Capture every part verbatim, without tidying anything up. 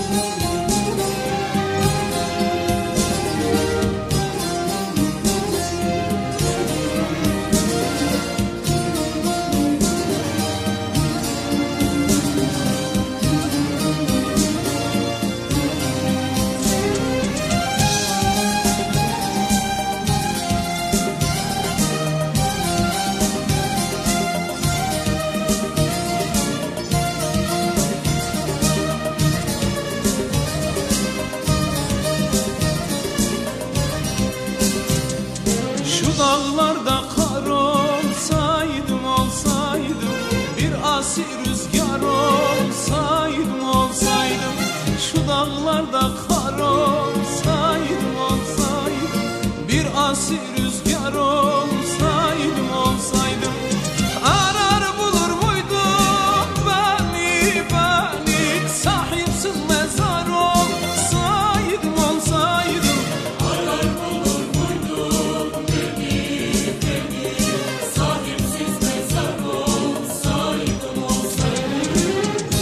Dağlarda kar olsaydım, olsaydım, bir asi rüzgar olsaydım, olsaydım. Şu dağlarda kar olsaydım, olsaydım, bir asi rüzgar olsaydım, olsaydım. Arar bulur muydum beni, beni, sahipsiz mezar olsaydım, olsaydım. Arar bulur muydum beni, beni, sahipsiz mezar olsaydım, olsaydım.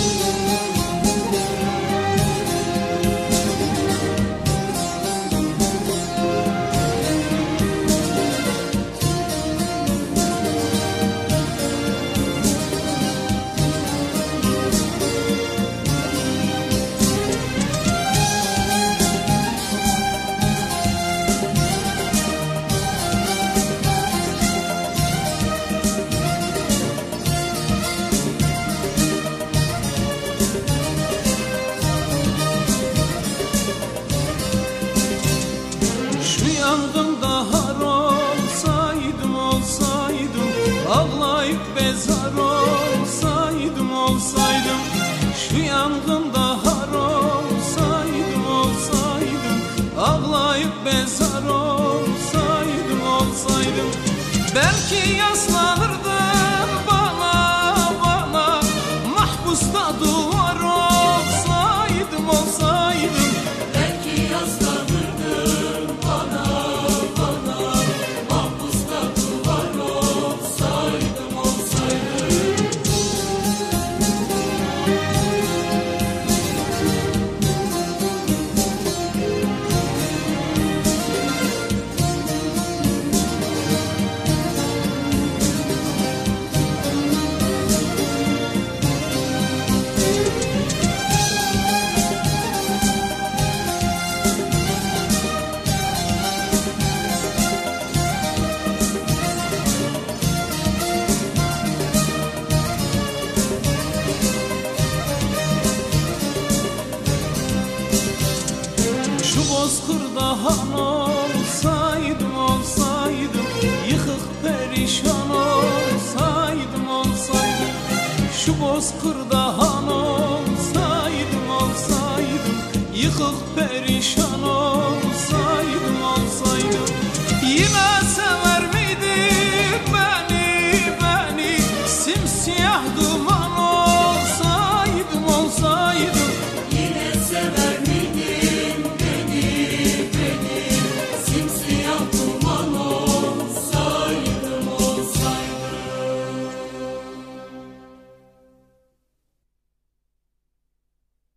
Yangında har olsaydım, olsaydım, ağlayıp bezar olsaydım, olsaydım. Şu yangında har olsaydım, olsaydım, ağlayıp bezar olsaydım, olsaydım. Belki yaslanırdın bana, bana, mahpusta duvar olsaydım, olsaydım. Belki yaslanırdın bana, bana, mahpusta duvar olsaydım, olsaydım. Şu bozkırda han olsaydım, olsaydım, yıkık perişan olsaydım, olsaydım. Şu bozkırda han olsaydım, olsaydım, yıkık perişan olsaydım, olsaydım. Yine